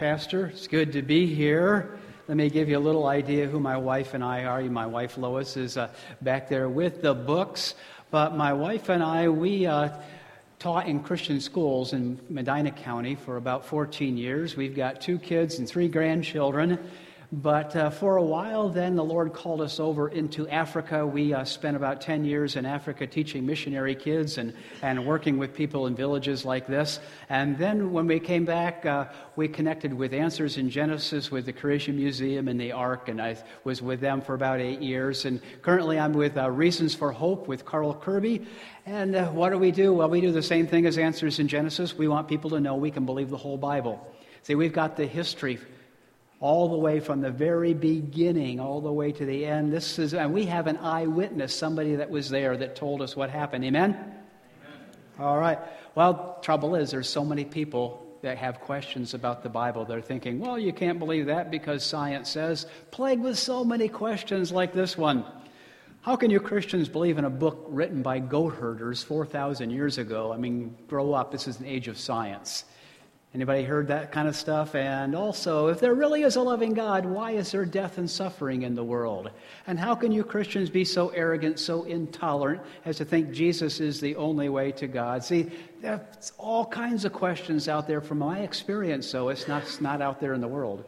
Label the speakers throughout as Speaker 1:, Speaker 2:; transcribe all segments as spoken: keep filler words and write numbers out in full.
Speaker 1: Pastor, it's good to be here. Let me give you a little idea who my wife and I are. My wife Lois is uh, back there with the books. But my wife and I, we uh, taught in Christian schools in Medina County for about fourteen years. We've got two kids and three grandchildren. But uh, for a while then, the Lord called us over into Africa. We uh, spent about ten years in Africa teaching missionary kids and, and working with people in villages like this. And then when we came back, uh, we connected with Answers in Genesis with the Creation Museum and the Ark, and I was with them for about eight years. And currently I'm with uh, Reasons for Hope with Carl Kirby. And uh, what do we do? Well, we do the same thing as Answers in Genesis. We want people to know we can believe the whole Bible. See, we've got the history all the way from the very beginning, all the way to the end. This is, and we have an eyewitness, somebody that was there that told us what happened. Amen? Amen. All right. Well, trouble is, there's so many people that have questions about the Bible. They're thinking, well, you can't believe that because science says, plagued with so many questions like this one. How can you Christians believe in a book written by goat herders four thousand years ago? I mean, grow up. This is an age of science. Anybody heard that kind of stuff? And also, if there really is a loving God, why is there death and suffering in the world? And how can you Christians be so arrogant, so intolerant as to think Jesus is the only way to God? See, there's all kinds of questions out there from my experience, so it's not, it's not out there in the world.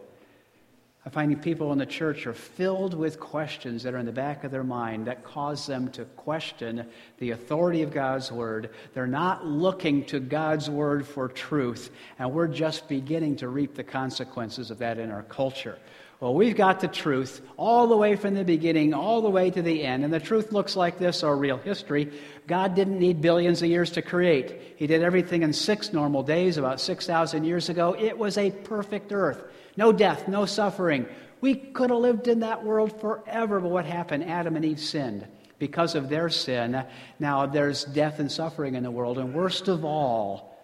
Speaker 1: I find people in the church are filled with questions that are in the back of their mind that cause them to question the authority of God's Word. They're not looking to God's Word for truth, and we're just beginning to reap the consequences of that in our culture. Well, we've got the truth all the way from the beginning, all the way to the end, and the truth looks like this, our real history. God didn't need billions of years to create. He did everything in six normal days about six thousand years ago. It was a perfect earth. No death, no suffering. We could have lived in that world forever, but what happened? Adam and Eve sinned. Because of their sin, now there's death and suffering in the world. And worst of all,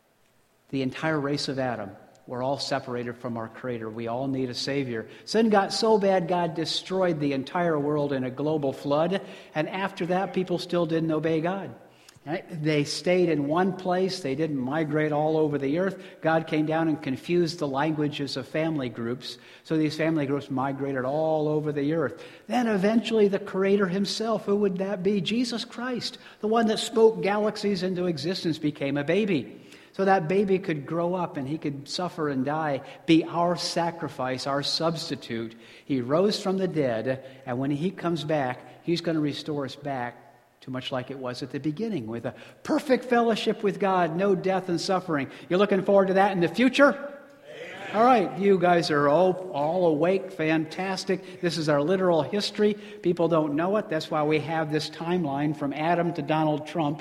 Speaker 1: the entire race of Adam, we're all separated from our Creator. We all need a Savior. Sin got so bad, God destroyed the entire world in a global flood. And after that, people still didn't obey God. Right? They stayed in one place. They didn't migrate all over the earth. God came down and confused the languages of family groups. So these family groups migrated all over the earth. Then eventually the Creator Himself, who would that be? Jesus Christ, the one that spoke galaxies into existence, became a baby. So that baby could grow up and He could suffer and die, be our sacrifice, our substitute. He rose from the dead, and when He comes back, He's going to restore us back to much like it was at the beginning, with a perfect fellowship with God, no death and suffering. You're looking forward to that in the future? Amen. All right, you guys are all, all awake, fantastic. This is our literal history. People don't know it. That's why we have this timeline from Adam to Donald Trump.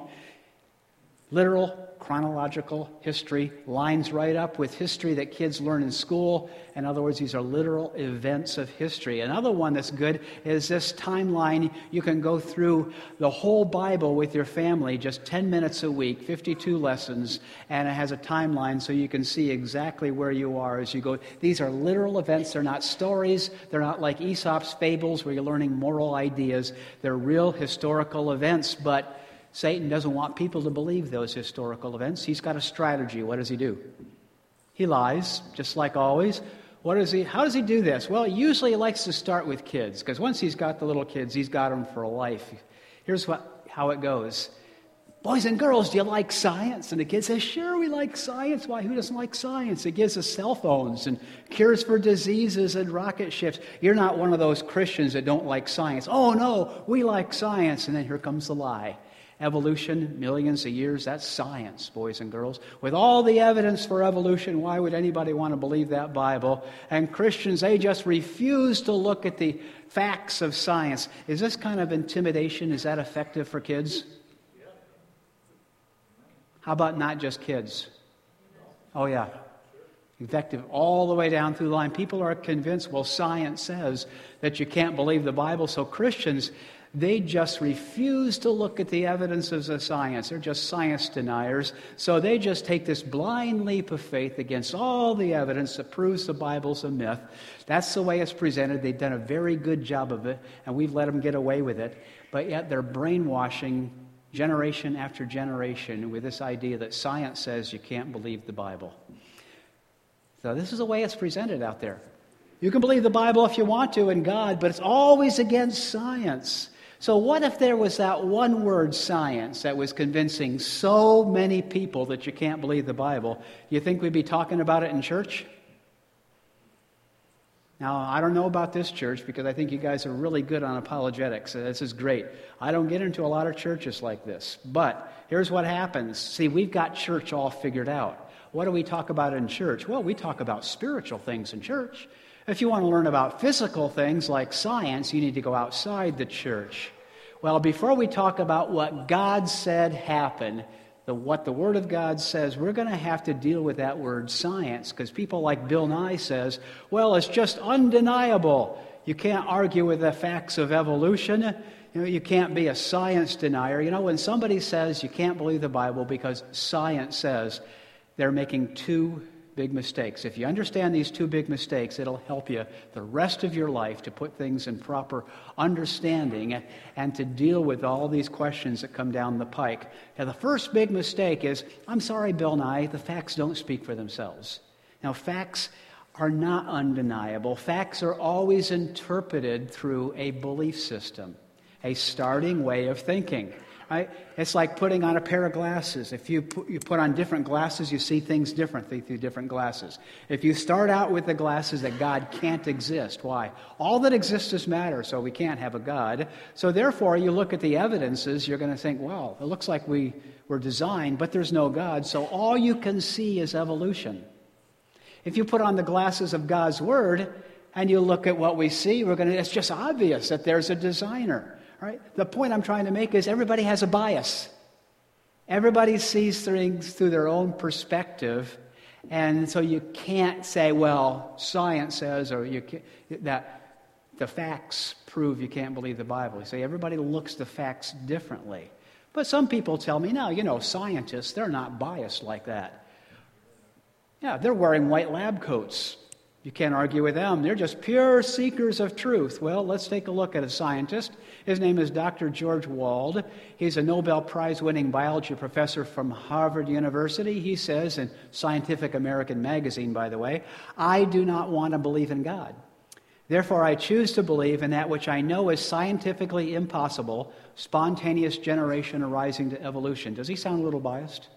Speaker 1: Literal chronological history lines right up with history that kids learn in school. In other words, these are literal events of history. Another one that's good is this timeline. You can go through the whole Bible with your family, just ten minutes a week, fifty-two lessons, and it has a timeline so you can see exactly where you are as you go. These are literal events. They're not stories. They're not like Aesop's fables where you're learning moral ideas. They're real historical events, but Satan doesn't want people to believe those historical events. He's got a strategy. What does he do? He lies, just like always. What does he? How does he do this? Well, usually he likes to start with kids, because once he's got the little kids, he's got them for life. Here's what how it goes. Boys and girls, do you like science? And the kid says, sure, we like science. Why, who doesn't like science? It gives us cell phones and cures for diseases and rocket ships. You're not one of those Christians that don't like science. Oh, no, we like science. And then here comes the lie. Evolution, millions of years, that's science, boys and girls. With all the evidence for evolution, why would anybody want to believe that Bible? And Christians, they just refuse to look at the facts of science. Is this kind of intimidation, is that effective for kids? How about not just kids? Oh, yeah. Effective all the way down through the line. People are convinced, well, science says that you can't believe the Bible, so Christians, they just refuse to look at the evidences of science. They're just science deniers. So they just take this blind leap of faith against all the evidence that proves the Bible's a myth. That's the way it's presented. They've done a very good job of it, and we've let them get away with it. But yet they're brainwashing generation after generation with this idea that science says you can't believe the Bible. So this is the way it's presented out there. You can believe the Bible if you want to and God, but it's always against science. So what if there was that one word, science, that was convincing so many people that you can't believe the Bible? You think we'd be talking about it in church? Now, I don't know about this church because I think you guys are really good on apologetics. This is great. I don't get into a lot of churches like this. But here's what happens. See, we've got church all figured out. What do we talk about in church? Well, we talk about spiritual things in church. If you want to learn about physical things like science, you need to go outside the church. Well, before we talk about what God said happened, the, what the Word of God says, we're going to have to deal with that word science, because people like Bill Nye says, well, it's just undeniable. You can't argue with the facts of evolution. You know, you can't be a science denier. You know, when somebody says you can't believe the Bible because science says, they're making two big mistakes. If you understand these two big mistakes, it'll help you the rest of your life to put things in proper understanding and to deal with all these questions that come down the pike. Now, the first big mistake is, I'm sorry, Bill Nye, the facts don't speak for themselves. Now, facts are not undeniable. Facts are always interpreted through a belief system, a starting way of thinking. Right? It's like putting on a pair of glasses. If you put, you put on different glasses, you see things differently through different glasses. If you start out with the glasses that God can't exist, why? All that exists is matter, so we can't have a God. So therefore, you look at the evidences, you're going to think, well, it looks like we were designed, but there's no God, so all you can see is evolution. If you put on the glasses of God's Word and you look at what we see, we're going to, it's just obvious that there's a designer. Right? The point I'm trying to make is everybody has a bias. Everybody sees things through their own perspective, and so you can't say, well, science says, or you can't, that the facts prove you can't believe the Bible. You say everybody looks the facts differently. But some people tell me, no, you know, scientists, they're not biased like that. Yeah, they're wearing white lab coats. You can't argue with them. They're just pure seekers of truth. Well, let's take a look at a scientist. His name is Doctor George Wald. He's a Nobel Prize-winning biology professor from Harvard University. He says, in Scientific American magazine, by the way, I do not want to believe in God. Therefore, I choose to believe in that which I know is scientifically impossible, spontaneous generation arising to evolution. Does he sound a little biased?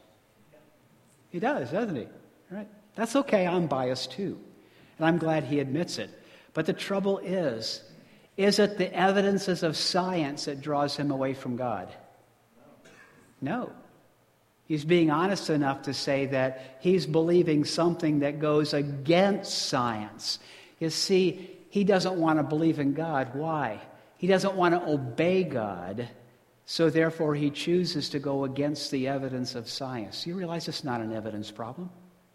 Speaker 1: He does, doesn't he? Right? That's okay. I'm biased too. And I'm glad he admits it. But the trouble is, is it the evidences of science that draws him away from God? No. He's being honest enough to say that he's believing something that goes against science. You see, he doesn't want to believe in God. Why? He doesn't want to obey God, so therefore he chooses to go against the evidence of science. You realize it's not an evidence problem?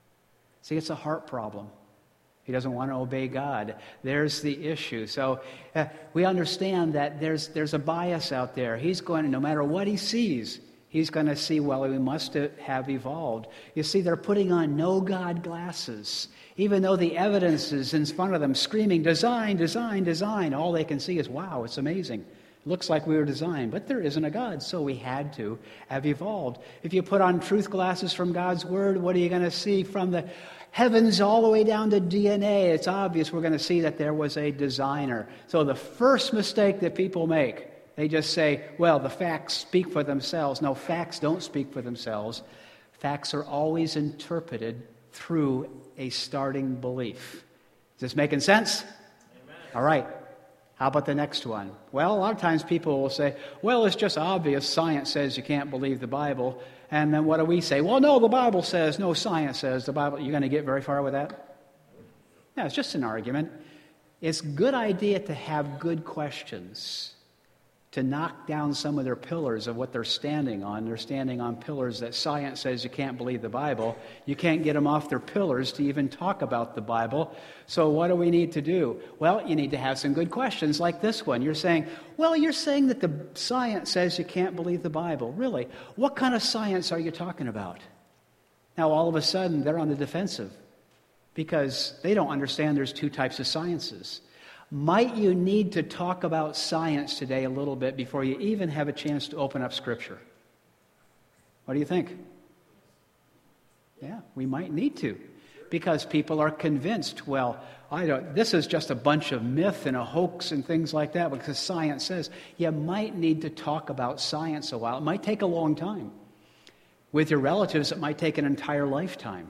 Speaker 1: See, it's a heart problem. He doesn't want to obey God. There's the issue. So uh, we understand that there's there's a bias out there. He's going to, no matter what he sees, he's going to see, well, we must have evolved. You see, they're putting on no God glasses. Even though the evidence is in front of them screaming, design, design, design, all they can see is, wow, it's amazing. It looks like we were designed, but there isn't a God, so we had to have evolved. If you put on truth glasses from God's Word, what are you going to see from the heavens all the way down to D N A? It's obvious we're going to see that there was a designer. So the first mistake that people make, they just say, well, the facts speak for themselves. No, facts don't speak for themselves. Facts are always interpreted through a starting belief. Is this making sense? Amen. All right. How about the next one? Well, a lot of times people will say, well, it's just obvious. Science says you can't believe the Bible. And then what do we say? Well, no, the Bible says, no, science says. The Bible, you're going to get very far with that? Yeah, it's just an argument. It's a good idea to have good questions, to knock down some of their pillars of what they're standing on. They're standing on pillars that science says you can't believe the Bible. You can't get them off their pillars to even talk about the Bible. So what do we need to do? Well, you need to have some good questions like this one. You're saying, well, you're saying that the science says you can't believe the Bible. Really? What kind of science are you talking about? Now, all of a sudden, they're on the defensive because they don't understand there's two types of sciences. Might you need to talk about science today a little bit before you even have a chance to open up Scripture? What do you think? Yeah, we might need to. because people are convinced, well, I don't, this is just a bunch of myth and a hoax and things like that, because science says you might need to talk about science a while. It might take a long time. With your relatives, it might take an entire lifetime.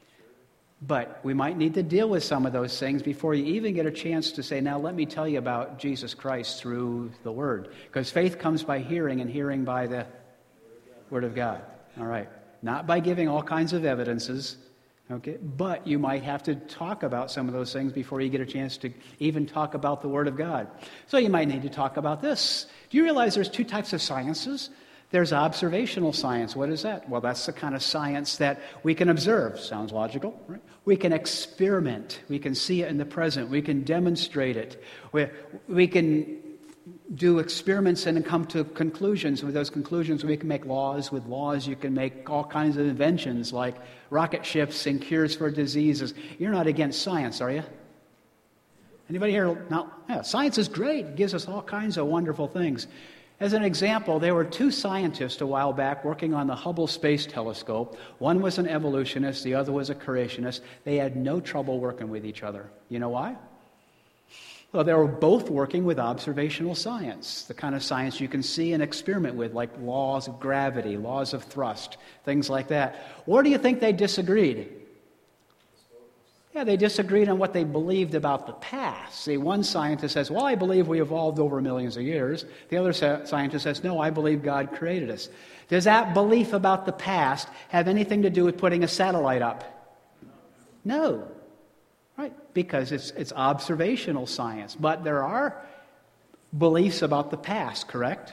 Speaker 1: But we might need to deal with some of those things before you even get a chance to say, now let me tell you about Jesus Christ through the Word. Because faith comes by hearing, and hearing by the Word of God. All right. Not by giving all kinds of evidences, okay? But you might have to talk about some of those things before you get a chance to even talk about the Word of God. So you might need to talk about this. Do you realize there's two types of sciences? There's observational science. What is that? Well, that's the kind of science that we can observe. Sounds logical, right? We can experiment. We can see it in the present. We can demonstrate it. We, we can do experiments and come to conclusions. With those conclusions, we can make laws. With laws, you can make all kinds of inventions like rocket ships and cures for diseases. You're not against science, are you? Anybody here? No. Yeah, science is great. It gives us all kinds of wonderful things. As an example, there were two scientists a while back working on the Hubble Space Telescope. One was an evolutionist, the other was a creationist. They had no trouble working with each other. You know why? Well, they were both working with observational science, the kind of science you can see and experiment with, like laws of gravity, laws of thrust, things like that. Or do you think they disagreed? Yeah, they disagreed on what they believed about the past. See, one scientist says, well, I believe we evolved over millions of years. The other scientist says, no, I believe God created us. Does that belief about the past have anything to do with putting a satellite up? No. Right, because it's it's observational science. But there are beliefs about the past, correct?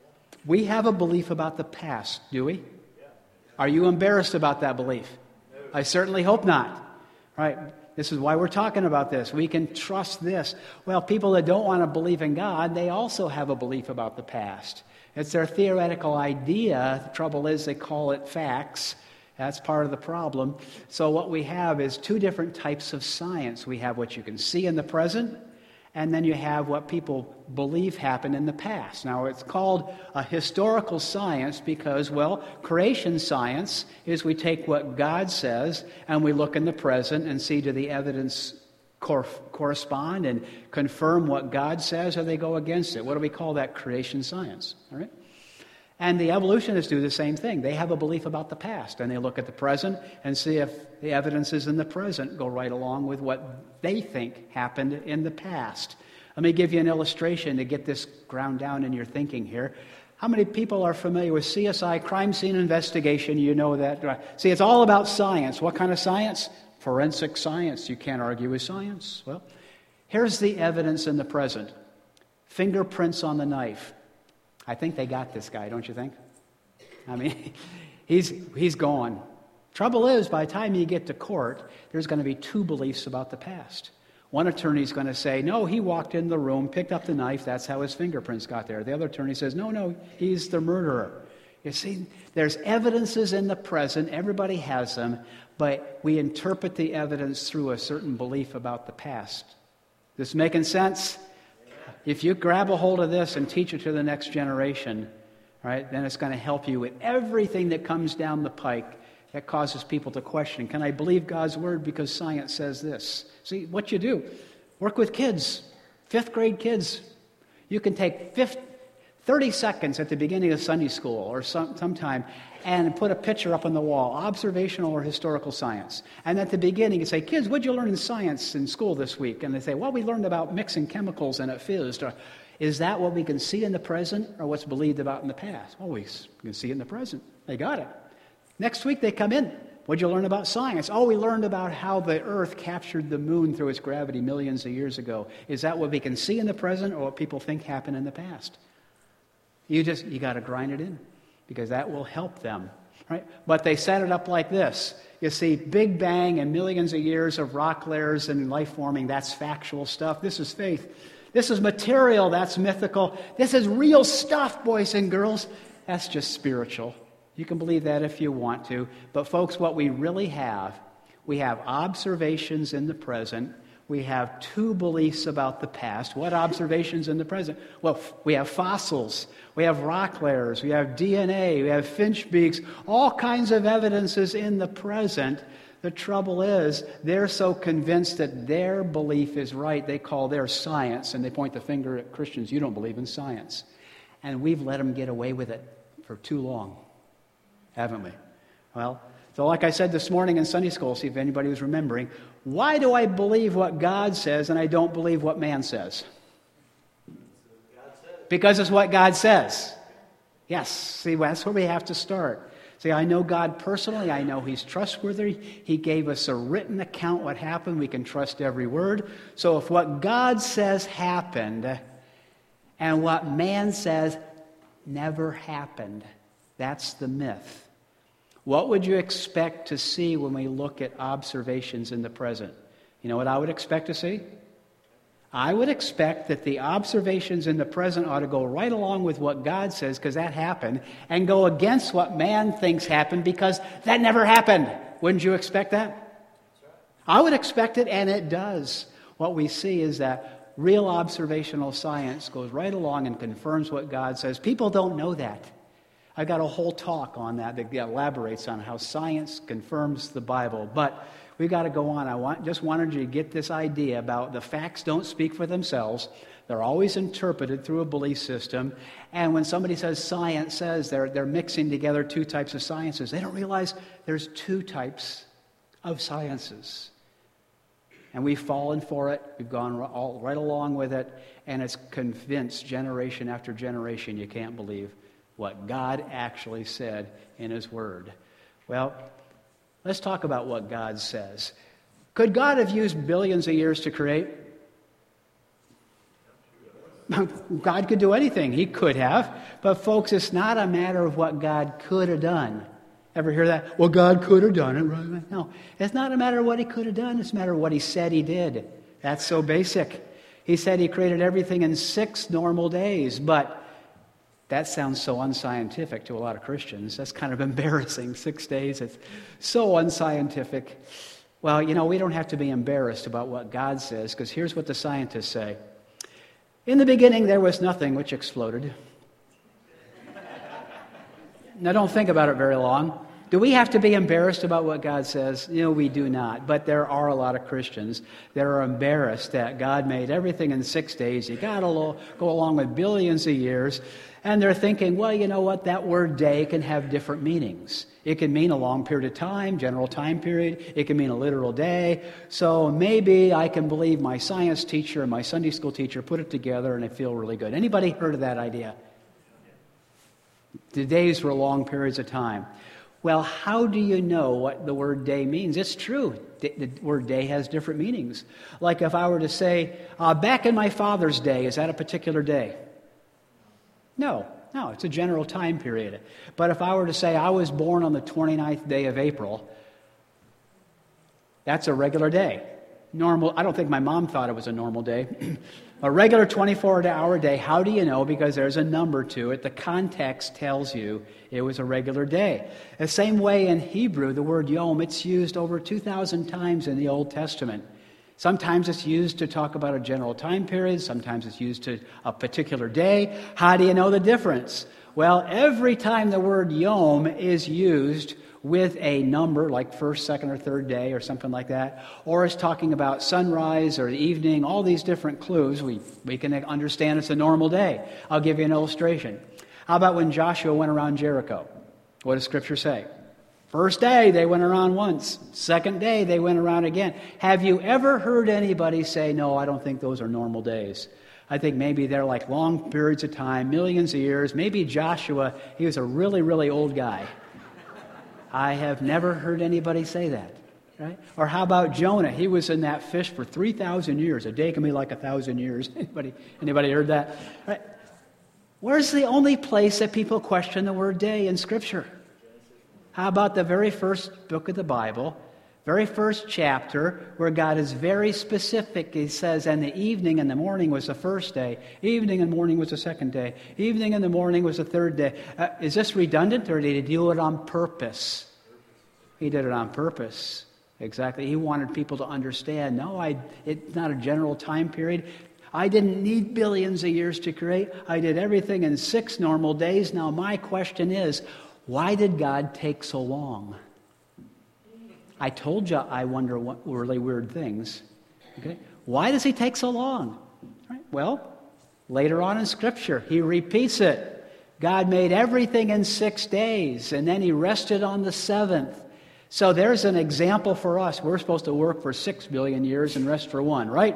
Speaker 1: We have a belief about the past, do we? Are you embarrassed about that belief? I certainly hope not. Right? This is why we're talking about this. We can trust this. Well, people that don't want to believe in God, they also have a belief about the past. It's their theoretical idea. The trouble is they call it facts. That's part of the problem. So what we have is two different types of science. We have what you can see in the present, and then you have what people believe happened in the past. Now, it's called a historical science because, well, creation science is we take what God says and we look in the present and see do the evidence cor- correspond and confirm what God says, or they go against it. What do we call that? Creation science. All right? And the evolutionists do the same thing. They have a belief about the past, and they look at the present and see if the evidences in the present go right along with what they think happened in the past. Let me give you an illustration to get this ground down in your thinking here. How many people are familiar with C S I, crime scene investigation? You know that. Right? See, it's all about science. What kind of science? Forensic science. You can't argue with science. Well, here's the evidence in the present. Fingerprints on the knife. I think they got this guy, don't you think? I mean, he's he's gone. Trouble is, by the time you get to court, there's going to be two beliefs about the past. One attorney's going to say, no, he walked in the room, picked up the knife, that's how his fingerprints got there. The other attorney says, no, no, he's the murderer. You see, there's evidences in the present, everybody has them, but we interpret the evidence through a certain belief about the past. This making sense? If you grab a hold of this and teach it to the next generation, right, then it's going to help you with everything that comes down the pike that causes people to question, can I believe God's word because science says this? See, what you do, work with kids, fifth grade kids. You can take thirty seconds at the beginning of Sunday school or some sometime and put a picture up on the wall, observational or historical science. And at the beginning, you say, kids, what'd you learn in science in school this week? And they say, well, we learned about mixing chemicals and it fizzed. Or, is that what we can see in the present or what's believed about in the past? Well, we can see it in the present. They got it. Next week, they come in. What'd you learn about science? Oh, we learned about how the Earth captured the moon through its gravity millions of years ago. Is that what we can see in the present or what people think happened in the past? You just, you got to grind it in because that will help them, right? But they set it up like this. You see, Big Bang and millions of years of rock layers and life forming, that's factual stuff. This is faith. This is material, that's mythical. This is real stuff, boys and girls. That's just spiritual. You can believe that if you want to. But folks, what we really have, we have observations in the present. We have two beliefs about the past. What observations in the present? Well, we have fossils. We have rock layers. We have D N A. We have finch beaks. All kinds of evidences in the present The trouble is, they're so convinced that their belief is right, they call their science, and they point the finger at Christians. You don't believe in science. And we've let them get away with it for too long, haven't we? Well, so like I said this morning in Sunday school, see if anybody was remembering, why do I believe what God says and I don't believe what man says? Because it's what God says. Yes, see, that's where we have to start. See, I know God personally. I know He's trustworthy. He gave us a written account what happened. We can trust every word. So if what God says happened and what man says never happened, that's the myth. What would you expect to see when we look at observations in the present? You know what I would expect to see? I would expect that the observations in the present ought to go right along with what God says, because that happened, and go against what man thinks happened, because that never happened. Wouldn't you expect that? I would expect it, and it does. What we see is that real observational science goes right along and confirms what God says. People don't know that. I got a whole talk on that that elaborates on how science confirms the Bible, but we've got to go on. I want, just wanted you to get this idea about the facts don't speak for themselves. They're always interpreted through a belief system. And when somebody says science says, they're, they're mixing together two types of sciences. They don't realize there's two types of sciences. And we've fallen for it. We've gone all, right along with it. And it's convinced generation after generation you can't believe what God actually said in His Word. Well, let's talk about what God says. Could God have used billions of years to create? God could do anything. He could have. But folks, it's not a matter of what God could have done. Ever hear that? Well, God could have done it. Right? No, it's not a matter of what He could have done. It's a matter of what He said He did. That's so basic. He said He created everything in six normal days, but that sounds so unscientific to a lot of Christians. That's kind of embarrassing. Six days, it's so unscientific. Well, you know, we don't have to be embarrassed about what God says, because here's what the scientists say. In the beginning, there was nothing, which exploded. Now, don't think about it very long. Do we have to be embarrassed about what God says? No, we do not. But there are a lot of Christians that are embarrassed that God made everything in six days. You got to go along with billions of years. And they're thinking, well, you know what? That word day can have different meanings. It can mean a long period of time, general time period. It can mean a literal day. So maybe I can believe my science teacher and my Sunday school teacher put it together and I feel really good. Anybody heard of that idea? The days were long periods of time. Well, how do you know what the word day means? It's true. The word day has different meanings. Like if I were to say, uh, back in my father's day, is that a particular day? No, no, it's a general time period. But if I were to say I was born on the twenty-ninth day of April, that's a regular day. Normal, I don't think my mom thought it was a normal day. A regular twenty-four hour day, how do you know? Because there's a number to it. The context tells you it was a regular day. The same way in Hebrew, the word yom, it's used over two thousand times in the Old Testament. Sometimes it's used to talk about a general time period. Sometimes it's used to a particular day. How do you know the difference? Well, every time the word yom is used with a number like first, second, or third day or something like that, or is talking about sunrise or evening, all these different clues, we, we can understand it's a normal day. I'll give you an illustration. How about when Joshua went around Jericho? What does Scripture say? First day, they went around once. Second day, they went around again. Have you ever heard anybody say, no, I don't think those are normal days? I think maybe they're like long periods of time, millions of years. Maybe Joshua, he was a really, really old guy. I have never heard anybody say that. Right? Or how about Jonah? He was in that fish for three thousand years. A day can be like a thousand years. Anybody, anybody heard that? Right? Where's the only place that people question the word day in Scripture? How about the very first book of the Bible, very first chapter, where God is very specific. He says, and the evening and the morning was the first day. Evening and morning was the second day. Evening and the morning was the third day. Uh, is this redundant, or did He do it on purpose? He did it on purpose. Exactly. He wanted people to understand, no, I, it's not a general time period. I didn't need billions of years to create. I did everything in six normal days. Now my question is, why did God take so long? I told you I wonder what really weird things. Okay? Why does he take so long? Right? Well, later on in Scripture, he repeats it. God made everything in six days, and then he rested on the seventh. So there's an example for us. We're supposed to work for six billion years and rest for one, right?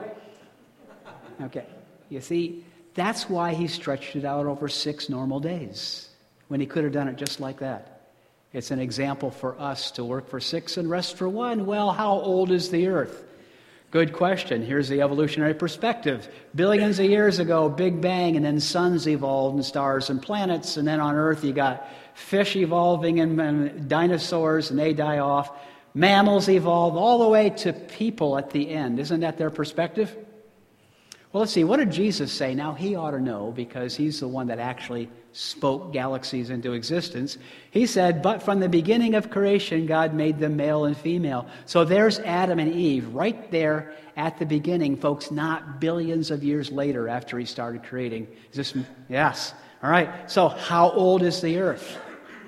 Speaker 1: Okay. You see, that's why he stretched it out over six normal days, when he could have done it just like that. It's an example for us to work for six and rest for one. Well, how old is the earth? Good question. Here's the evolutionary perspective. Billions of years ago, Big Bang, and then suns evolved and stars and planets, and then on Earth you got fish evolving and, and dinosaurs, and they die off. Mammals evolve all the way to people at the end. Isn't that their perspective? Well, let's see. What did Jesus say? Now, he ought to know because he's the one that actually spoke galaxies into existence. He said, but from the beginning of creation, God made them male and female. So there's Adam and Eve right there at the beginning, folks, not billions of years later after he started creating. Is this, yes. All right. So how old is the earth?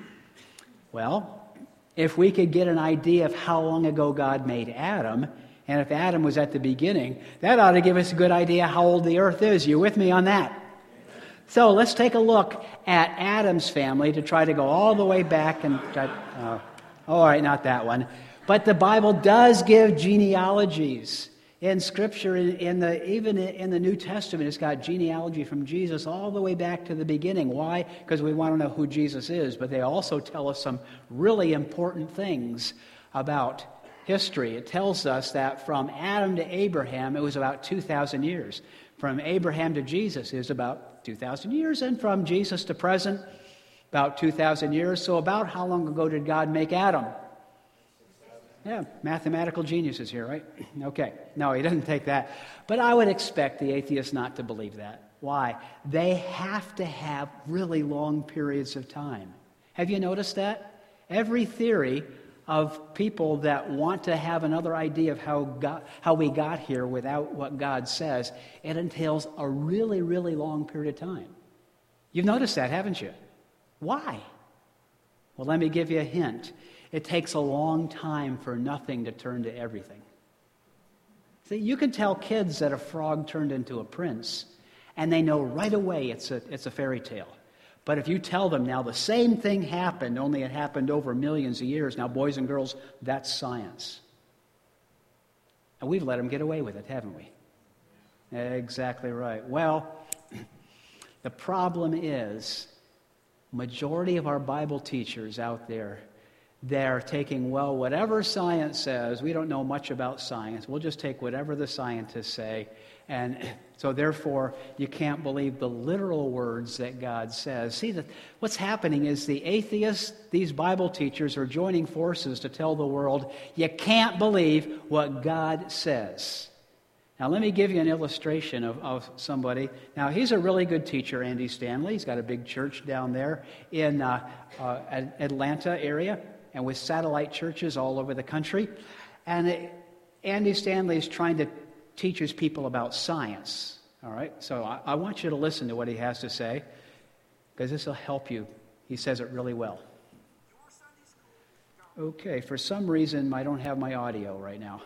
Speaker 1: Well, if we could get an idea of how long ago God made Adam, and if Adam was at the beginning, that ought to give us a good idea how old the earth is. You with me on that? So let's take a look at Adam's family to try to go all the way back and try, uh, all right, not that one. But the Bible does give genealogies in Scripture. In, in the even in the New Testament, it's got genealogy from Jesus all the way back to the beginning. Why? Because we want to know who Jesus is. But they also tell us some really important things about history. It tells us that from Adam to Abraham, it was about two thousand years. From Abraham to Jesus is about two thousand years, and from Jesus to present, about two thousand years. So about how long ago did God make Adam? Yeah, mathematical geniuses here, right? Okay. No, he doesn't take that. But I would expect the atheists not to believe that. Why? They have to have really long periods of time. Have you noticed that? Every theory of people that want to have another idea of how God, how we got here without what God says, it entails a really, really long period of time. You've noticed that, haven't you? Why? Well, let me give you a hint. It takes a long time for nothing to turn to everything. See, you can tell kids that a frog turned into a prince, and they know right away it's a, it's a fairy tale. But if you tell them now the same thing happened, only it happened over millions of years, now boys and girls, that's science. And we've let them get away with it, haven't we? Exactly right. Well, the problem is, majority of our Bible teachers out there, they're taking, well, whatever science says, we don't know much about science, we'll just take whatever the scientists say, and so therefore you can't believe the literal words that God says. See, that what's happening is the atheists, these Bible teachers, are joining forces to tell the world, you can't believe what God says. Now let me give you an illustration of, of somebody. Now he's a really good teacher, Andy Stanley. He's got a big church down there in uh, uh, Atlanta area, and with satellite churches all over the country. And it, Andy Stanley is trying to teach his people about science. All right? So I, I want you to listen to what he has to say, because this will help you. He says it really well. Okay, for some reason, I don't have my audio right now.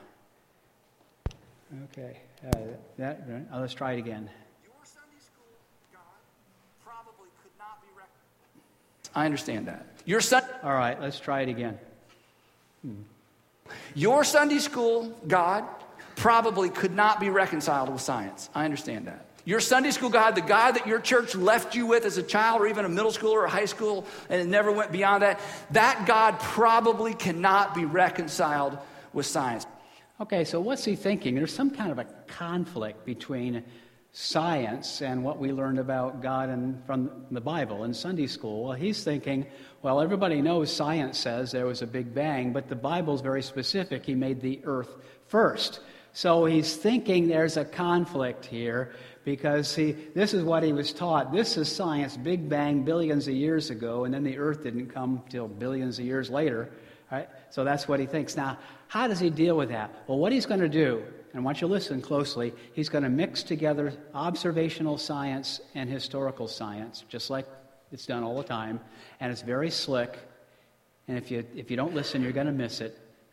Speaker 1: Okay, uh, that, uh, let's try it again.
Speaker 2: Your Sunday school God probably could not be reconciled. I understand that. Your son.
Speaker 1: All right, let's try it again. Hmm.
Speaker 2: Your Sunday school God probably could not be reconciled with science. I understand that. Your Sunday school God, the God that your church left you with as a child or even a middle school or a high school, and it never went beyond that, that God probably cannot be reconciled with science.
Speaker 1: Okay, so what's he thinking? There's some kind of a conflict between science and what we learned about God and from the Bible in Sunday school. Well, he's thinking, well, everybody knows science says there was a Big Bang, but the Bible's very specific. He made the earth first. So he's thinking there's a conflict here because he, this is what he was taught. This is science, Big Bang, billions of years ago, and then the earth didn't come till billions of years later. Right? So that's what he thinks. Now, how does he deal with that? Well, what he's going to do, and I want you to listen closely, he's going to mix together observational science and historical science, just like it's done all the time, and it's very slick, and if you if you don't listen, you're going to miss it.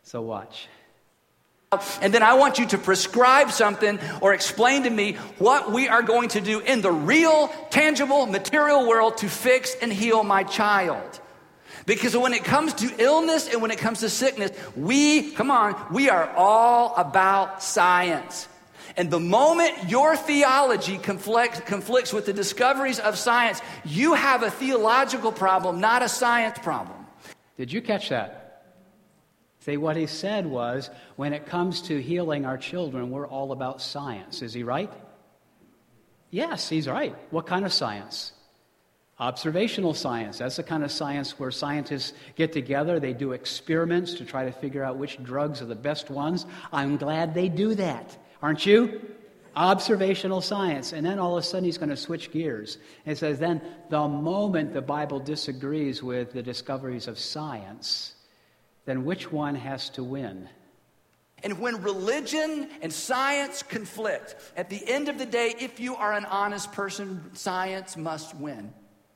Speaker 1: So watch.
Speaker 2: And then I want you to prescribe something or explain to me what we are going to do in the real, tangible, material world to fix and heal my child. Because when it comes to illness and when it comes to sickness, we, come on, we are all about science. And the moment your theology conflicts, conflicts with the discoveries of science, you have a theological problem, not a science problem.
Speaker 1: Did you catch that? See, what he said was, when it comes to healing our children, we're all about science. Is he right? Yes, he's right. What kind of science? Observational science. That's the kind of science where scientists get together, they do experiments to try to figure out which drugs are the best ones. I'm glad they do that. Aren't you? Observational science. And then all of a sudden he's going to switch gears. And it says then the moment the Bible disagrees with the discoveries of science, then which one has to win?
Speaker 2: And when religion and science conflict, at the end of the day, if you are an honest person, science must win.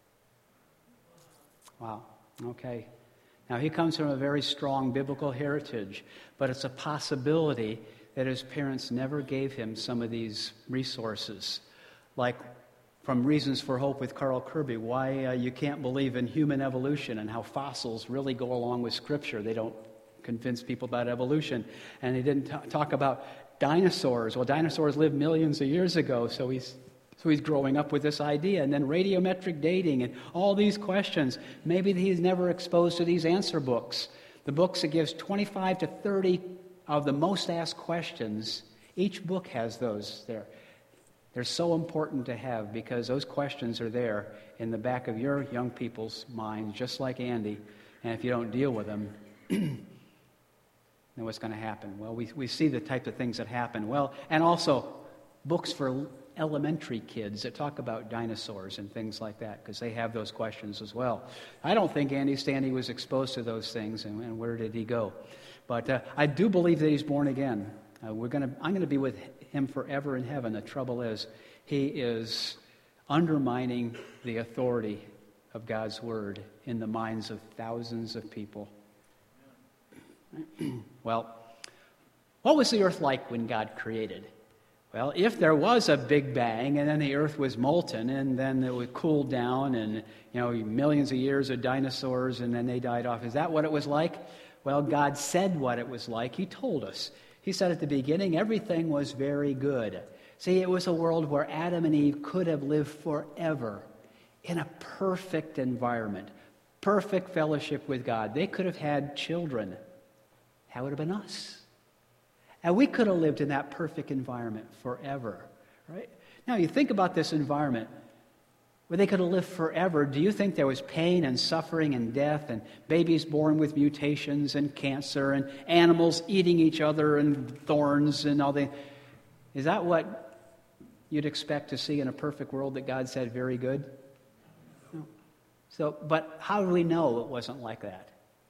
Speaker 1: Wow. Okay. Now he comes from a very strong biblical heritage, but it's a possibility that his parents never gave him some of these resources. Like from Reasons for Hope with Carl Kirby, why uh, you can't believe in human evolution and how fossils really go along with Scripture. They don't convince people about evolution. And he didn't t- talk about dinosaurs. Well, dinosaurs lived millions of years ago, so he's so he's growing up with this idea. And then radiometric dating and all these questions. Maybe he's never exposed to these answer books. The books that gives twenty-five to thirty of the most asked questions. Each book has those there. They're so important to have because those questions are there in the back of your young people's minds, just like Andy. And if you don't deal with them, then what's going to happen? Well, we, we see the type of things that happen. Well, and also books for elementary kids that talk about dinosaurs and things like that because they have those questions as well. I don't think Andy Stanley was exposed to those things, and, and where did he go? But uh, I do believe that he's born again. Uh, we're gonna, I'm going to be with him forever in heaven. The trouble is, he is undermining the authority of God's Word in the minds of thousands of people. Well, what was the earth like when God created? Well, if there was a big bang and then the earth was molten and then it would cool down and, you know, millions of years of dinosaurs and then they died off, is that what it was like? Well, God said what it was like. He told us. He said at the beginning, everything was very good. See, it was a world where Adam and Eve could have lived forever in a perfect environment, perfect fellowship with God. They could have had children. That would have been us. And we could have lived in that perfect environment forever, right? Now, you think about this environment where they could have lived forever. Do you think there was pain and suffering and death and babies born with mutations and cancer and animals eating each other and thorns and all the... Is that what you'd expect to see in a perfect world that God said very good? No. So, but how do we know it wasn't like that?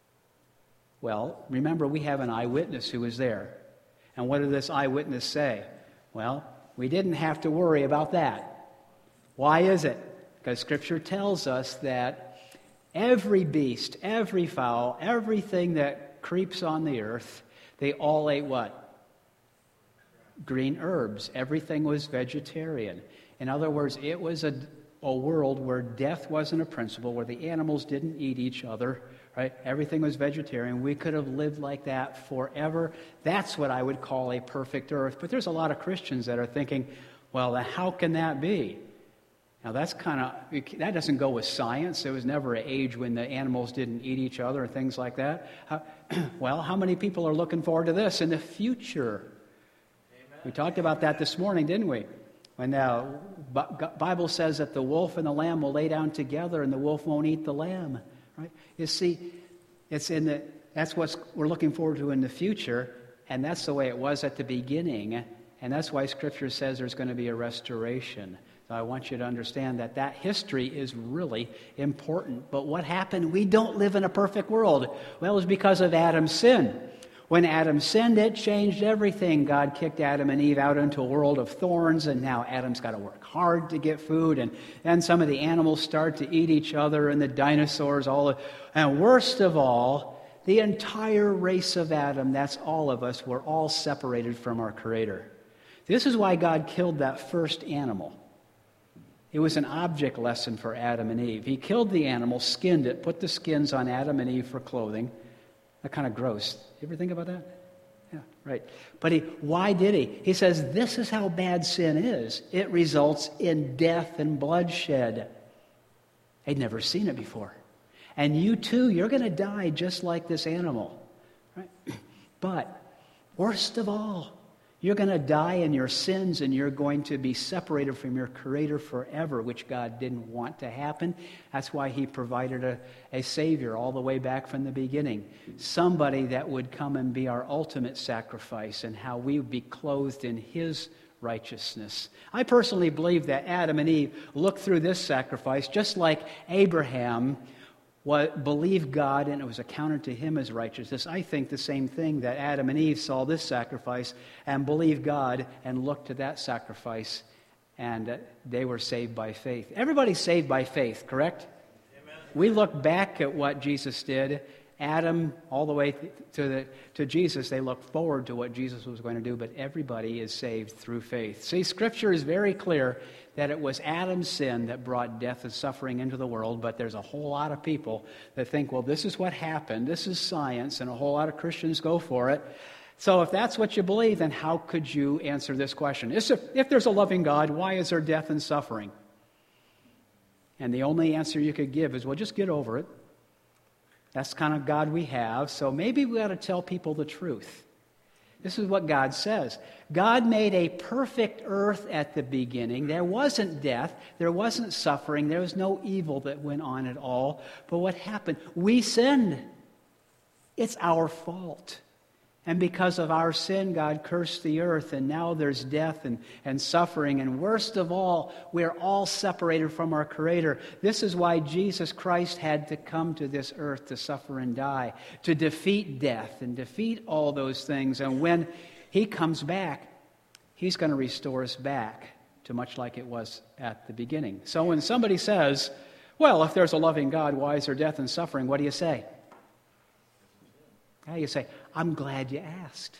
Speaker 1: Well, remember, we have an eyewitness who was there. And what did this eyewitness say? Well, we didn't have to worry about that. Why is it? Because Scripture tells us that every beast, every fowl, everything that creeps on the earth, they all ate what? Green herbs. Everything was vegetarian. In other words, it was a, a world where death wasn't a principle, where the animals didn't eat each other, right? Everything was vegetarian. We could have lived like that forever. That's what I would call a perfect earth. But there's a lot of Christians that are thinking, well, how can that be? Now, that's kind of, that doesn't go with science. There was never an age when the animals didn't eat each other and things like that. How, well, how many people are looking forward to this in the future? Amen. We talked about that this morning, didn't we? When the Bible says that the wolf and the lamb will lay down together and the wolf won't eat the lamb, right? You see, it's in the, that's what we're looking forward to in the future, and that's the way it was at the beginning, and that's why Scripture says there's going to be a restoration. So I want you to understand that that history is really important. But what happened? We don't live in a perfect world. Well, it was because of Adam's sin. When Adam sinned, it changed everything. God kicked Adam and Eve out into a world of thorns, and now Adam's got to work hard to get food, and then some of the animals start to eat each other, and the dinosaurs, all of, and worst of all, The entire race of Adam, that's all of us, we're all separated from our Creator. This is why God killed that first animal. It was an object lesson for Adam and Eve. He killed the animal, skinned it, put the skins on Adam and Eve for clothing. That's kind of gross. You ever think about that? Yeah, right. But he, why did he? He says, this is how bad sin is. It results in death and bloodshed. They'd never seen it before. And you too, you're going to die just like this animal. Right? But worst of all, you're going to die in your sins and you're going to be separated from your Creator forever, which God didn't want to happen. That's why He provided a, a Savior all the way back from the beginning. Somebody that would come and be our ultimate sacrifice and how we would be clothed in His righteousness. I personally believe that Adam and Eve looked through this sacrifice just like Abraham What believed God and it was accounted to him as righteousness. I think the same thing, that Adam and Eve saw this sacrifice and believed God and looked to that sacrifice, and they were saved by faith. Everybody's saved by faith, correct? Amen. We look back at what Jesus did. Adam, all the way to the to Jesus, they look forward to what Jesus was going to do, but everybody is saved through faith. See, Scripture is very clear that it was Adam's sin that brought death and suffering into the world, but there's a whole lot of people that think, well, this is what happened, this is science, and a whole lot of Christians go for it. So if that's what you believe, then how could you answer this question? If, if there's a loving God, why is there death and suffering? And the only answer you could give is, well, just get over it. That's the kind of God we have, so maybe we ought to tell people the truth. This is what God says. God made a perfect earth at the beginning. There wasn't death. There wasn't suffering. There was no evil that went on at all. But what happened? We sinned. It's our fault. And because of our sin, God cursed the earth, and now there's death and, and suffering. And worst of all, we're all separated from our Creator. This is why Jesus Christ had to come to this earth to suffer and die, to defeat death and defeat all those things. And when He comes back, He's going to restore us back to much like it was at the beginning. So when somebody says, well, if there's a loving God, why is there death and suffering? What do you say? Now you say, I'm glad you asked.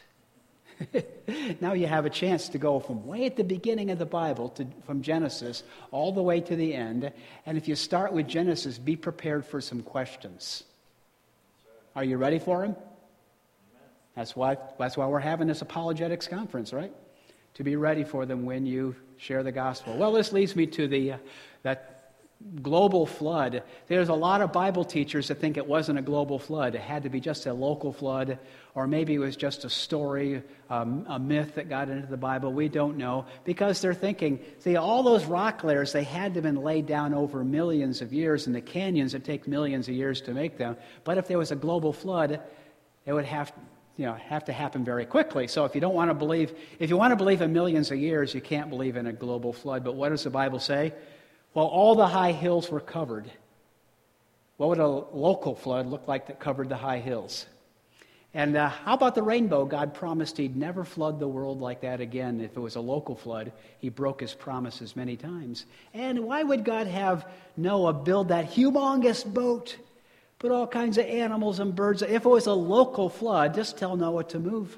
Speaker 1: Now you have a chance to go from way at the beginning of the Bible, to, from Genesis, all the way to the end. And if you start with Genesis, be prepared for some questions. Are you ready for them? That's why, that's why we're having this apologetics conference, right? To be ready for them when you share the gospel. Well, this leads me to the uh, that global flood. There's a lot of Bible teachers that think it wasn't a global flood. It had to be just a local flood, or maybe it was just a story, um, a myth that got into the Bible. We don't know, because they're thinking, see, all those rock layers, they had to have been laid down over millions of years, and the canyons, it takes millions of years to make them. But if there was a global flood, it would have you know, have to happen very quickly. So if you don't want to believe, if you want to believe in millions of years, you can't believe in a global flood. But what does the Bible say? Well, all the high hills were covered. What would a local flood look like that covered the high hills? And uh, how about the rainbow? God promised He'd never flood the world like that again. If it was a local flood, He broke His promises many times. And why would God have Noah build that humongous boat? Put all kinds of animals and birds. If it was a local flood, just tell Noah to move.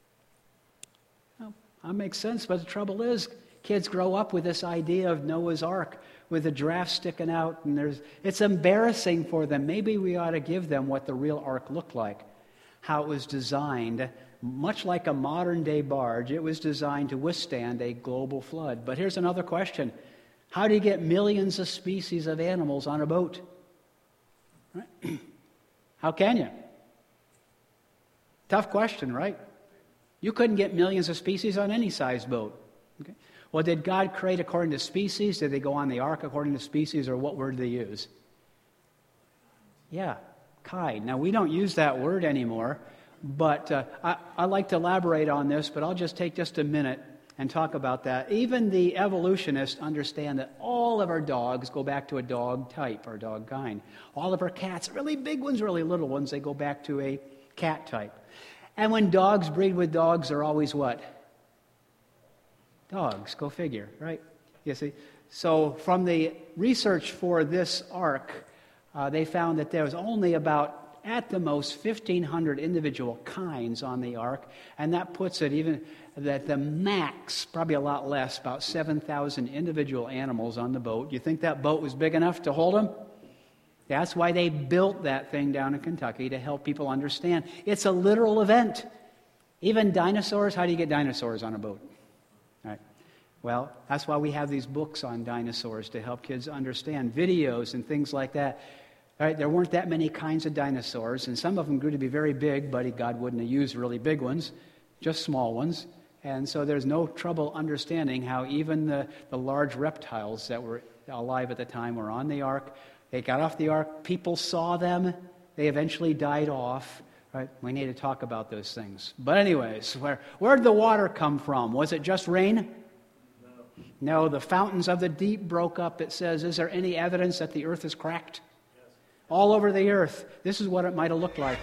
Speaker 1: Well, that makes sense, but the trouble is, kids grow up with this idea of Noah's Ark with a giraffe sticking out, and there's it's embarrassing for them. Maybe we ought to give them what the real ark looked like, how it was designed, much like a modern-day barge. It was designed to withstand a global flood. But here's another question. How do you get millions of species of animals on a boat? Right? How can you? Tough question, right? You couldn't get millions of species on any size boat. Okay? Well, did God create according to species? Did they go on the ark according to species, or what word did they use? Yeah, kind. Now, we don't use that word anymore, but uh, I, I like to elaborate on this, but I'll just take just a minute and talk about that. Even the evolutionists understand that all of our dogs go back to a dog type, or dog kind. All of our cats, really big ones, really little ones, they go back to a cat type. And when dogs breed with dogs, they're always what? Dogs, go figure, right? You see? So from the research for this ark, uh, they found that there was only about at the most fifteen hundred individual kinds on the ark, and that puts it even that the max, probably a lot less, about seven thousand individual animals on the boat. You think that boat was big enough to hold them? That's why they built that thing down in Kentucky, to help people understand. It's a literal event. Even dinosaurs, how do you get dinosaurs on a boat? All right. Well, that's why we have these books on dinosaurs, to help kids understand, videos and things like that. All right, there weren't that many kinds of dinosaurs, and some of them grew to be very big, but God wouldn't have used really big ones, just small ones. And so there's no trouble understanding how even the, the large reptiles that were alive at the time were on the ark. They got off the ark, people saw them, they eventually died off. Right? We need to talk about those things. But anyways, where, where did the water come from? Was it just rain? No. No, the fountains of the deep broke up, it says. Is there any evidence that the earth is cracked? Yes. All over the earth. This is what it might have looked like.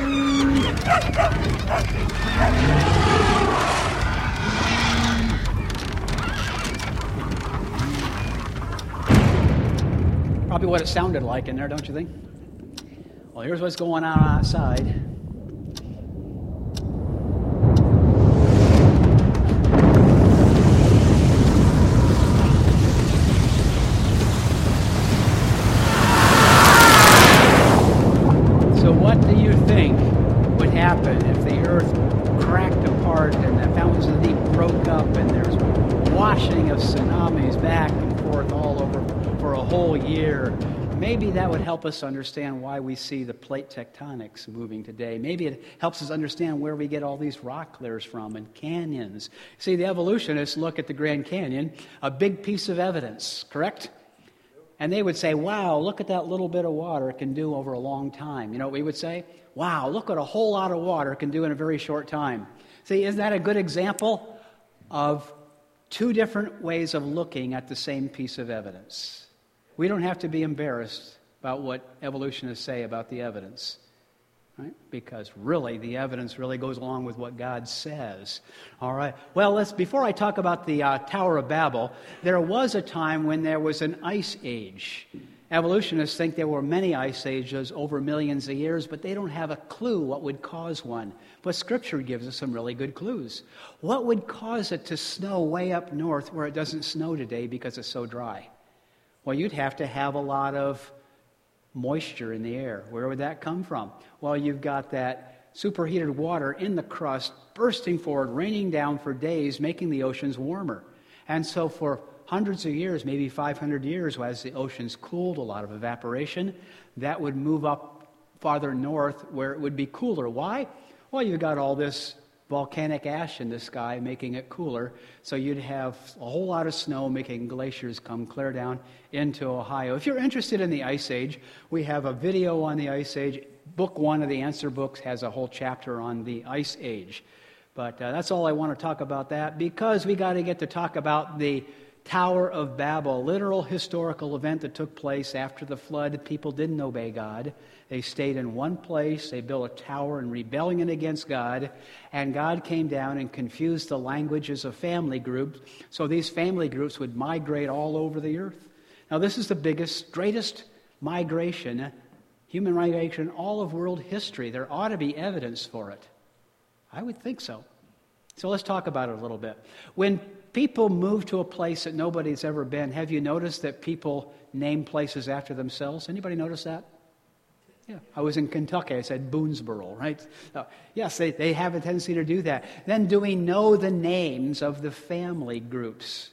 Speaker 1: Probably what it sounded like in there, don't you think? Well, here's what's going on outside. So what do you think would happen if the earth cracked apart and the fountains of the deep broke up and there's washing of tsunamis back and forth all over for a whole year? Maybe that would help us understand why we see the plate tectonics moving today. Maybe it helps us understand where we get all these rock layers from and canyons. See, the evolutionists look at the Grand Canyon, a big piece of evidence, correct? And they would say, wow, look at that little bit of water it can do over a long time. You know what we would say? Wow, look what a whole lot of water can do in a very short time. See, isn't that a good example of two different ways of looking at the same piece of evidence? We don't have to be embarrassed about what evolutionists say about the evidence, right? Because really, the evidence really goes along with what God says. All right. Well, let's. Before I talk about the uh, Tower of Babel, there was a time when there was an ice age. Evolutionists think there were many ice ages over millions of years, but they don't have a clue what would cause one. But Scripture gives us some really good clues. What would cause it to snow way up north where it doesn't snow today because it's so dry? Well, you'd have to have a lot of moisture in the air. Where would that come from? Well, you've got that superheated water in the crust bursting forward, raining down for days, making the oceans warmer. And so for hundreds of years, maybe five hundred years, as the oceans cooled, a lot of evaporation, that would move up farther north where it would be cooler. Why? Well, you've got all this volcanic ash in the sky making it cooler, so you'd have a whole lot of snow making glaciers come clear down into Ohio. If you're interested in the Ice Age, we have a video on the Ice Age. Book one of the answer books has a whole chapter on the Ice Age. But uh, that's all I want to talk about that, because we got to get to talk about the Tower of Babel, a literal historical event that took place after the flood. People didn't obey God. They stayed in one place. They built a tower in rebellion against God. And God came down and confused the languages of family groups. So these family groups would migrate all over the earth. Now this is the biggest, greatest migration, human migration in all of world history. There ought to be evidence for it. I would think so. So let's talk about it a little bit. When people move to a place that nobody's ever been, have you noticed that people name places after themselves? Anybody notice that? Yeah. I was in Kentucky. I said Boonesboro, right? Uh, yes, they, they have a tendency to do that. Then do we know the names of the family groups?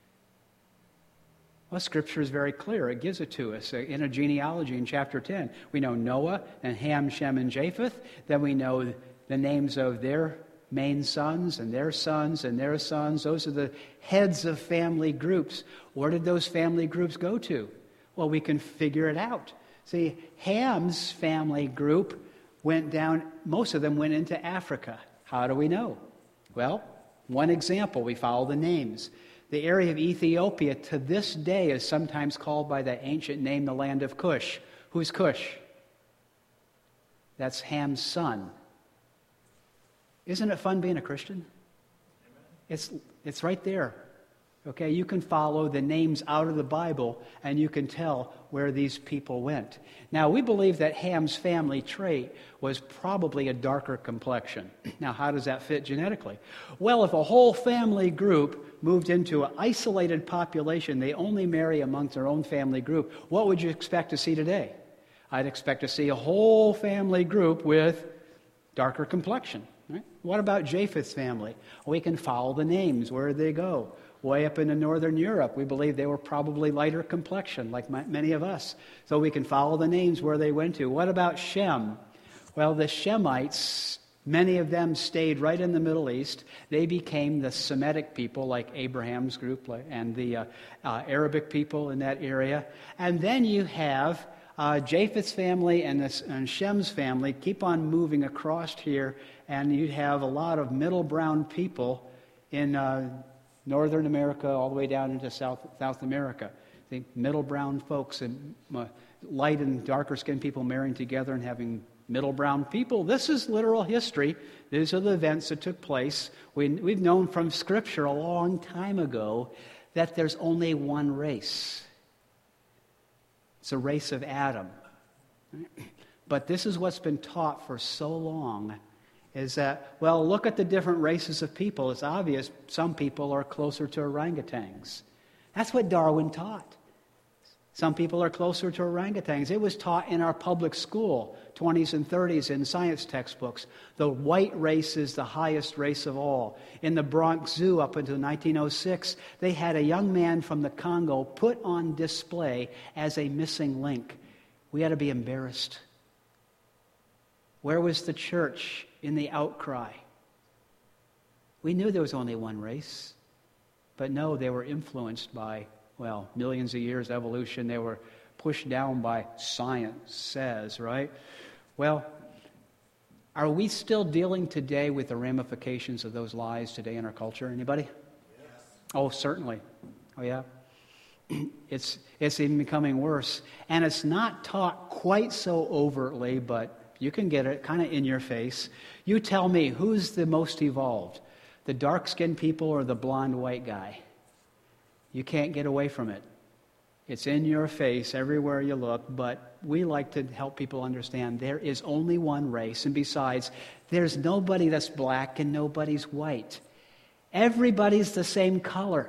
Speaker 1: Well, Scripture is very clear. It gives it to us in a genealogy in chapter ten. We know Noah and Ham, Shem, and Japheth. Then we know the names of their main sons and their sons and their sons. Those are the heads of family groups. Where did those family groups go to? Well, we can figure it out. See, Ham's family group went down, most of them went into Africa. How do we know? Well, one example, we follow the names. The area of Ethiopia to this day is sometimes called by the ancient name the land of Cush. Who's Cush? That's Ham's son. Isn't it fun being a Christian? It's, it's right there. Okay, you can follow the names out of the Bible, and you can tell where these people went. Now, we believe that Ham's family trait was probably a darker complexion. Now, how does that fit genetically? Well, if a whole family group moved into an isolated population, they only marry amongst their own family group, what would you expect to see today? I'd expect to see a whole family group with darker complexion. Right? What about Japheth's family? We can follow the names. Where did they go? Way up into northern Europe, we believe they were probably lighter complexion, like my, many of us. So we can follow the names where they went to. What about Shem? Well, the Shemites, many of them stayed right in the Middle East. They became the Semitic people, like Abraham's group and the uh, uh, Arabic people in that area. And then you have uh, Japheth's family and, this, and Shem's family keep on moving across here, and you'd have a lot of middle brown people in uh, Northern America all the way down into South South America. The middle brown folks and uh, light and darker skinned people marrying together and having middle brown people. This is literal history. These are the events that took place. We, we've known from Scripture a long time ago that there's only one race. It's a race of Adam. But this is what's been taught for so long, is that, well, look at the different races of people. It's obvious some people are closer to orangutans. That's what Darwin taught. Some people are closer to orangutans. It was taught in our public school, twenties and thirties, in science textbooks. The white race is the highest race of all. In the Bronx Zoo up until nineteen oh six, they had a young man from the Congo put on display as a missing link. We had to be embarrassed. Where was the church in the outcry? We knew there was only one race, but no, they were influenced by, well, millions of years evolution. They were pushed down by science says, right? Well, are we still dealing today with the ramifications of those lies today in our culture? Anybody? Yes. Oh, certainly. Oh, yeah. It's it's even becoming worse. And it's not taught quite so overtly, but you can get it kind of in your face. You tell me, who's the most evolved? The dark-skinned people or the blonde white guy? You can't get away from it. It's in your face everywhere you look, but we like to help people understand there is only one race, and besides, there's nobody that's black and nobody's white. Everybody's the same color.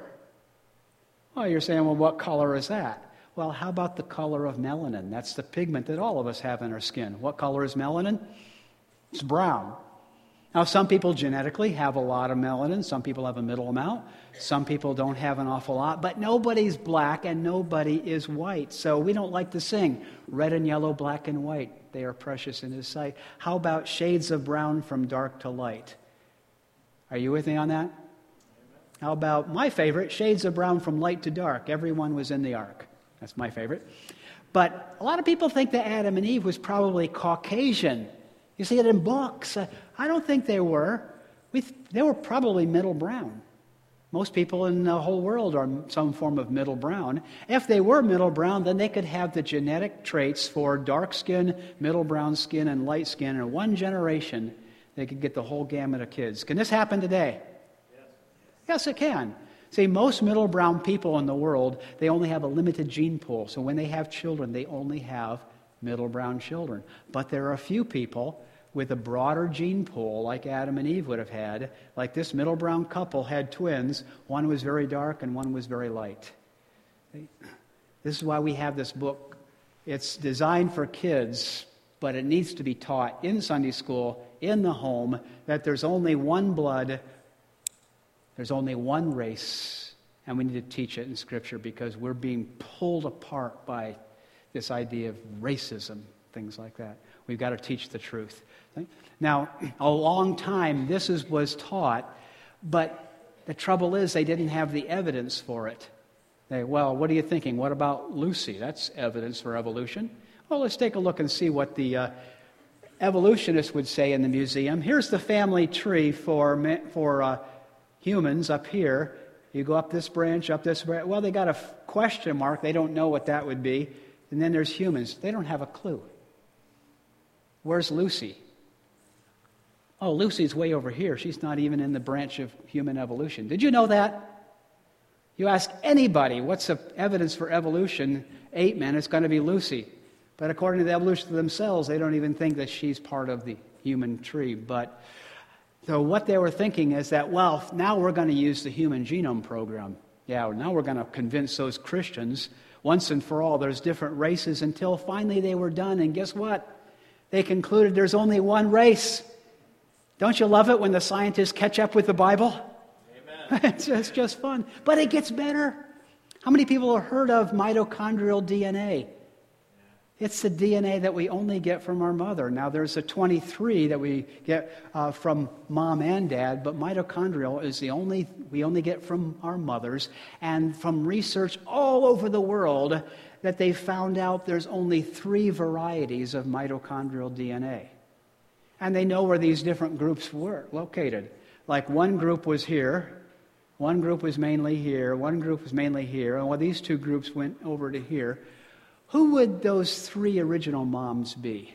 Speaker 1: Well, you're saying, well, what color is that? Well, how about the color of melanin? That's the pigment that all of us have in our skin. What color is melanin? It's brown. Now, some people genetically have a lot of melanin. Some people have a middle amount. Some people don't have an awful lot. But nobody's black and nobody is white. So we don't like to sing red and yellow, black and white. They are precious in His sight. How about shades of brown from dark to light? Are you with me on that? How about my favorite, shades of brown from light to dark? Everyone was in the ark. That's my favorite. But a lot of people think that Adam and Eve was probably Caucasian. You see it in books. Uh, I don't think they were. We th- they were probably middle brown. Most people in the whole world are some form of middle brown. If they were middle brown, then they could have the genetic traits for dark skin, middle brown skin, and light skin. In one generation, they could get the whole gamut of kids. Can this happen today? Yes, yes it can. See, most middle brown people in the world, they only have a limited gene pool. So when they have children, they only have middle brown children. But there are a few people with a broader gene pool, like Adam and Eve would have had. Like this middle brown couple had twins. One was very dark and one was very light. This is why we have this book. It's designed for kids, but it needs to be taught in Sunday school, in the home, that there's only one blood, there's only one race, and we need to teach it in Scripture because we're being pulled apart by this idea of racism, things like that. We've got to teach the truth. Now, a long time this is, was taught, but the trouble is they didn't have the evidence for it. They, well, what are you thinking? What about Lucy? That's evidence for evolution. Well, let's take a look and see what the uh, evolutionists would say in the museum. Here's the family tree for for uh, humans up here. You go up this branch, up this branch. Well, they got a question mark. They don't know what that would be. And then there's humans. They don't have a clue. Where's Lucy? Oh, Lucy's way over here. She's not even in the branch of human evolution. Did you know that? You ask anybody, what's the evidence for evolution? Ape men, it's going to be Lucy. But according to the evolutionists themselves, they don't even think that she's part of the human tree. But so what they were thinking is that, well, now we're going to use the Human Genome Program. Yeah, now we're going to convince those Christians once and for all there's different races, until finally they were done. And guess what? They concluded there's only one race. Don't you love it when the scientists catch up with the Bible? Amen. it's, just, it's just fun. But it gets better. How many people have heard of mitochondrial D N A? It's the D N A that we only get from our mother. Now, there's a twenty-three that we get uh, from mom and dad, but mitochondrial is the only we only get from our mothers. And from research all over the world, that they found out there's only three varieties of mitochondrial D N A. And they know where these different groups were located. Like one group was here, one group was mainly here, one group was mainly here, and well, these two groups went over to here. Who would those three original moms be?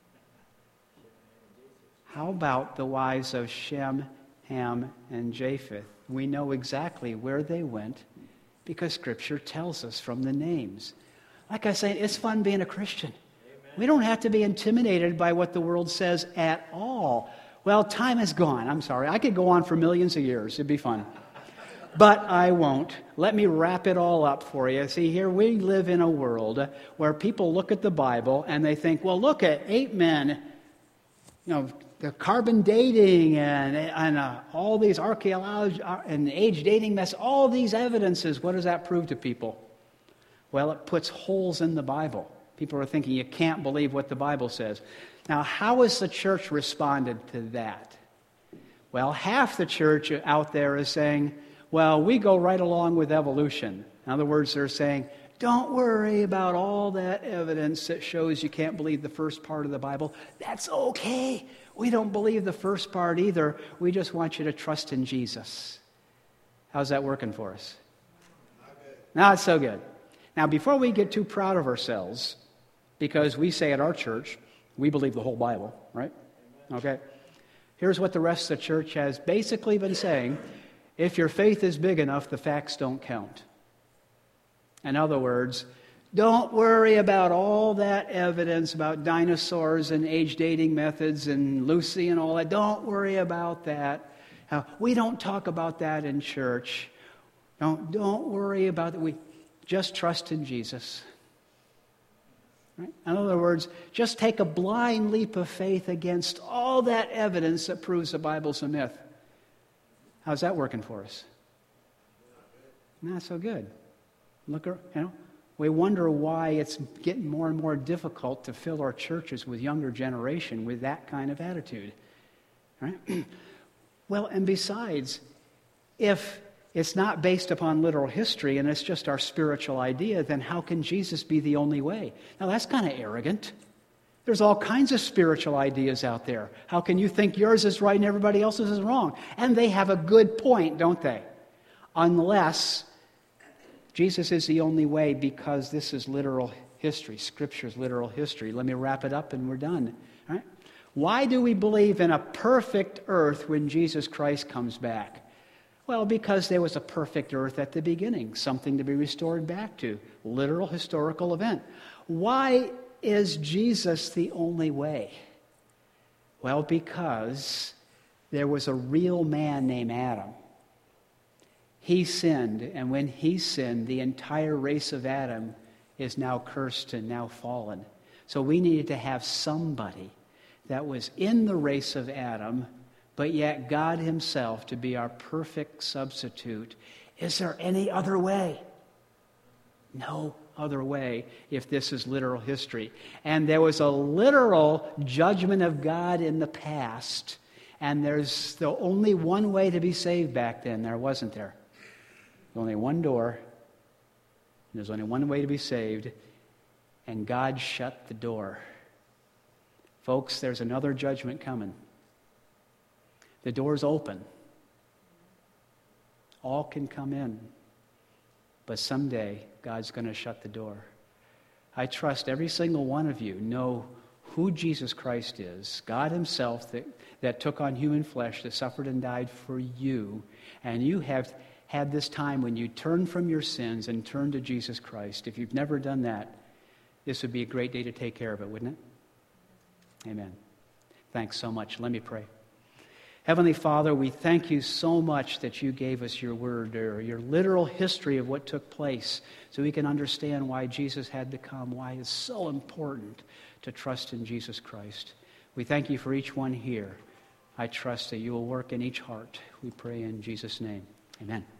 Speaker 1: How about the wives of Shem, Ham, and Japheth? We know exactly where they went because Scripture tells us from the names. Like I say, it's fun being a Christian. Amen. We don't have to be intimidated by what the world says at all. Well, time is gone. I'm sorry. I could go on for millions of years. It'd be fun. But I won't. Let me wrap it all up for you. See, here we live in a world where people look at the Bible and they think, well, look at eight men, you know, the carbon dating and, and uh, all these archaeology and age dating mess, all these evidences. What does that prove to people? Well, it puts holes in the Bible. People are thinking you can't believe what the Bible says. Now, how has the church responded to that? Well, half the church out there is saying, well, we go right along with evolution. In other words, they're saying, don't worry about all that evidence that shows you can't believe the first part of the Bible. That's okay. We don't believe the first part either. We just want you to trust in Jesus. How's that working for us? Not it's so good. Now, before we get too proud of ourselves, because we say at our church, we believe the whole Bible, right? Okay. Here's what the rest of the church has basically been saying. If your faith is big enough, the facts don't count. In other words, don't worry about all that evidence about dinosaurs and age dating methods and Lucy and all that. Don't worry about that. Uh, we don't talk about that in church. Don't, don't worry about it. We just trust in Jesus. Right? In other words, just take a blind leap of faith against all that evidence that proves the Bible's a myth. How's that working for us? Not so good. Look, you know, we wonder why it's getting more and more difficult to fill our churches with younger generation with that kind of attitude. Right? Well, and besides, if it's not based upon literal history and it's just our spiritual idea, then how can Jesus be the only way? Now, that's kind of arrogant. There's all kinds of spiritual ideas out there. How can you think yours is right and everybody else's is wrong? And they have a good point, don't they? Unless Jesus is the only way, because this is literal history. Scripture's literal history. Let me wrap it up and we're done. All right? Why do we believe in a perfect earth when Jesus Christ comes back? Well, because there was a perfect earth at the beginning, something to be restored back to. Literal historical event. Why is Jesus the only way? Well, because there was a real man named Adam. He sinned, and when he sinned, the entire race of Adam is now cursed and now fallen. So we needed to have somebody that was in the race of Adam, but yet God himself to be our perfect substitute. Is there any other way? No other way if this is literal history. And there was a literal judgment of God in the past, and there's the only one way to be saved back then, there wasn't there? There's only one door, there's only one way to be saved, and God shut the door. Folks, there's another judgment coming. The door's open. All can come in. But someday, God's going to shut the door. I trust every single one of you know who Jesus Christ is. God himself that, that took on human flesh, that suffered and died for you. And you have had this time when you turn from your sins and turn to Jesus Christ. If you've never done that, this would be a great day to take care of it, wouldn't it? Amen. Thanks so much. Let me pray. Heavenly Father, we thank you so much that you gave us your word, or your literal history of what took place, so we can understand why Jesus had to come, why it's so important to trust in Jesus Christ. We thank you for each one here. I trust that you will work in each heart. We pray in Jesus' name. Amen.